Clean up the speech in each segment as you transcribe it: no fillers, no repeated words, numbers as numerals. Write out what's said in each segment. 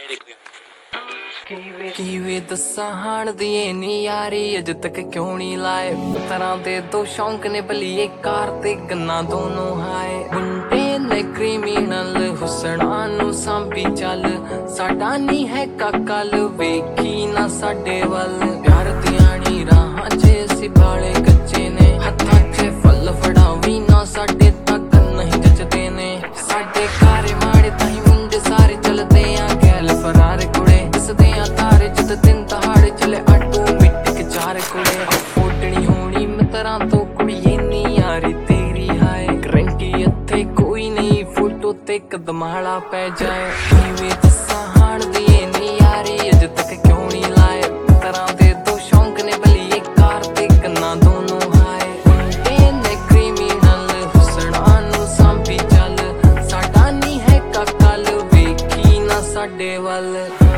ਕਿਵੇਂ ਦੱਸਾਂ ਹਾਣ ਦੀ ਨੀ ਯਾਰੀ ਅਜ ਤੱਕ ਕਿਉਂ ਨਹੀਂ ਲਾਏ ਤਰ੍ਹਾਂ ਦੇ ਦੋ ਸ਼ੌਂਕ ਨੇ ਬਲੀਏ ਕਾਰ ਤੇ ਗੰਨਾ ਦੋਨੋਂ ਹਾਏ ਮੁੰਡੇ ਨੇ ਕ੍ਰਿਮੀਨਲ ਹੁਸਨਾ ਨੂੰ ਸਾਂਭੀ ਚੱਲ ਸਾਡਾ ਨਹੀਂ ਹੈ ਕੱਲ ਵੇਖੀ ਨਾ ਸਾਡੇ ਵੱਲ ਪਿਆਰ ਦੀਆਂ ਨੀ ਰਾਹਾਂ 'ਚ ਅਸੀਂ ਬਾਲੇ ਕੱਚੇ ਨੇ ਹੱਥਾਂ 'ਚ ਫੁੱਲ ਫੜਾਵੀ ਨਾ ਸਾਡੇ ਤੱਕ ਨਹੀਂ ਜੱਚਦੇ ਨੇ ਸਾਡੇ ਘਰ ਮਾੜੇ ਤਾਈ ਮੁੰਡੇ ਸਾਰੇ ਚਲਦੇ ਆ ਗੈਲ ਫਰਾਰ ਕੁੜੇ ਦਿਸਦੇ ਆ ਤਾਰੇ ਜਦ ਦਿਨ ਦਹਾੜੇ ਚਲੇ ਆਟੋ ਮਿੱਟ ਕੇ ਚਾਰ ਕੁੜੇ ਫੋਟਣੀ ਹੋਣੀ ਮਿੱਤਰਾਂ ਤੋਂ ਕੁੜੀ ਇੰਨੀ ਯਾਰੀ ਤੇਰੀ ਹਾਏ ਗਰੰਟੀ ਇੱਥੇ ਕੋਈ ਨਹੀਂ ਫੋਟੋ ਤੇ ਕਦਮਾਲਾ ਪੈ ਜਾਏ ਕਿਵੇਂ ਦੱਸਾਂ ਹਾਣ ਦੀ ਇੰਨੀ ਯਾਰੀ ਅਜ ਤੱਕ ਕਿਉਂ ਨਹੀਂ ਲਾਏ ਤਰ੍ਹਾਂ ਦੇ ਦੋ ਸ਼ੌਂਕ ਨੇ ਬਲੀਏ ਕਾਰ ਤੇ ਗੰਨਾ ਦੋਨੋਂ ਹਾਏ ਮੁੰਡੇ ਨੇ ਕ੍ਰਿਮੀਨਲ ਹੁਸਨਾ ਨੂੰ ਸਾਂਭੀ ਚੱਲ ਸਾਡਾ ਨਹੀਂ ਹੈ ਕੱਲ ਵੇਖੀ ਨਾ ਸਾਡੇ ਵੱਲ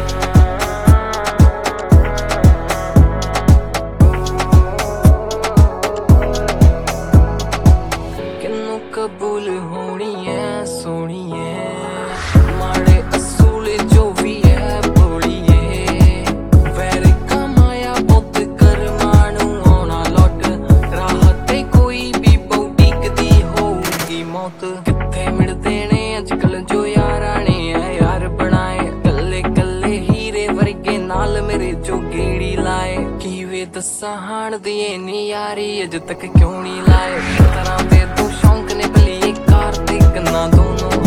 ਕਬੂਲ ਹੋਣੀ ਐ ਸੋਹਣੀ ਐ ਮਾੜੇ ਅਸੂਲ ਜੋ ਵੀ ਐ ਬੋਲੀਏ ਵੈਰ ਕਮਾਇਆ ਬਹੁਤ ਕਰਮਾਂ ਨੂੰ ਆਉਣਾ ਲੁੱਟ ਰਾਹ ਤੇ ਕੋਈ ਵੀ ਬੌਡੀ ਕਦੀ ਹੋਊਗੀ ਮੌਤ ਕਿੱਥੇ ਮਿਲਦੇ ਨੇ ਅੱਜ ਕੱਲ ਜੋ ਯਾਰਾਂ ਨੇ ਐ ਯਾਰ ਬਣਾਏ ਕੱਲੇ ਕੱਲੇ ਹੀਰੇ ਵਰਗੇ ਨਾਲ ਮੇਰੇ ਜੋ ਗੇੜੀ ਲਾਏ ਕਿਵੇਂ ਦੱਸਾਂ ਹਾਣ ਦੀ ਨੀ ਯਾਰੀ ਅਜ ਤੱਕ ਕਿਉਂ ਨਹੀਂ ਲਾਏ ਤਰ੍ਹਾਂ ਦੇ ਦੋ ਸ਼ੌਂਕ ਨੇ ਬਲੀਏ ਕਾਰ ਤੇ ਗੰਨਾ ਦੋਨੋਂ